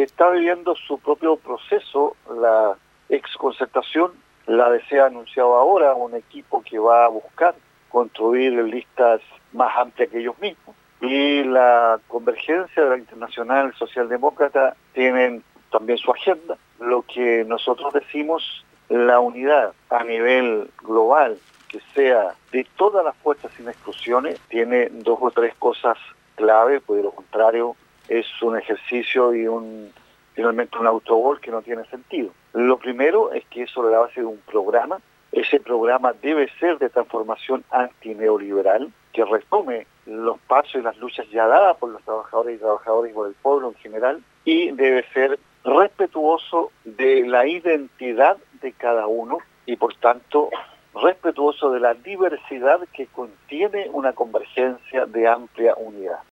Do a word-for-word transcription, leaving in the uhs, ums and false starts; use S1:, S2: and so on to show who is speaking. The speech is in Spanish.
S1: está viviendo su propio proceso. La exconcertación la desea anunciado ahora un equipo que va a buscar construir listas más amplias que ellos mismos. Y la Convergencia de la Internacional Socialdemócrata tienen también su agenda. Lo que nosotros decimos, la unidad a nivel global, que sea de todas las fuerzas sin exclusiones, tiene dos o tres cosas clave, pues de lo contrario es un ejercicio y un finalmente un autogol que no tiene sentido. Lo primero es que eso es la base de un programa. Ese programa debe ser de transformación antineoliberal, que retome los pasos y las luchas ya dadas por los trabajadores y trabajadoras y por el pueblo en general, y debe ser respetuoso de la identidad de cada uno y por tanto respetuoso de la diversidad que contiene una convergencia de amplia unidad.